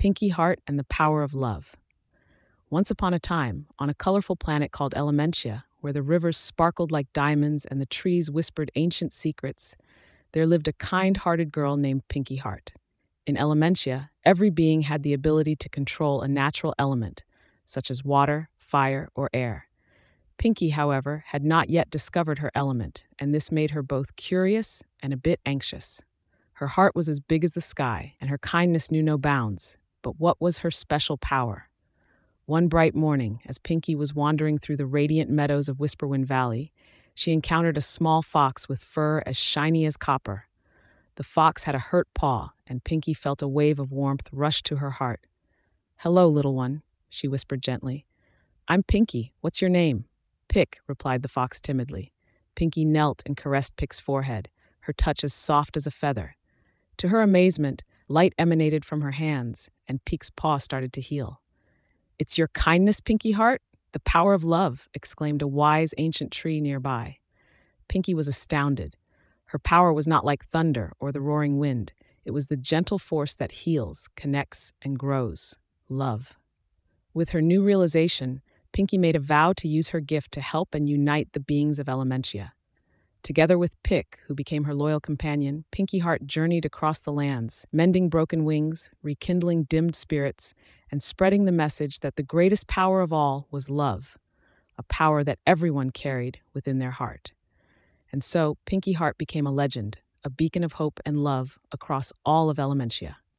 Pinkie Heart and the Power of Love. Once upon a time, on a colorful planet called Elementia, where the rivers sparkled like diamonds and the trees whispered ancient secrets, there lived a kind-hearted girl named Pinkie Heart. In Elementia, every being had the ability to control a natural element, such as water, fire, or air. Pinkie, however, had not yet discovered her element, and this made her both curious and a bit anxious. Her heart was as big as the sky, and her kindness knew no bounds. But what was her special power? One bright morning, as Pinkie was wandering through the radiant meadows of Whisperwind Valley, she encountered a small fox with fur as shiny as copper. The fox had a hurt paw, and Pinkie felt a wave of warmth rush to her heart. "Hello, little one," she whispered gently. "I'm Pinkie. What's your name?" "Pick," replied the fox timidly. Pinkie knelt and caressed Pick's forehead, her touch as soft as a feather. To her amazement, light emanated from her hands, and Pick's paw started to heal. "It's your kindness, Pinkie Heart? The power of love," exclaimed a wise ancient tree nearby. Pinkie was astounded. Her power was not like thunder or the roaring wind. It was the gentle force that heals, connects, and grows. Love. With her new realization, Pinkie made a vow to use her gift to help and unite the beings of Elementia. Together with Pick, who became her loyal companion, Pinkie Heart journeyed across the lands, mending broken wings, rekindling dimmed spirits, and spreading the message that the greatest power of all was love, a power that everyone carried within their heart. And so, Pinkie Heart became a legend, a beacon of hope and love across all of Elementia.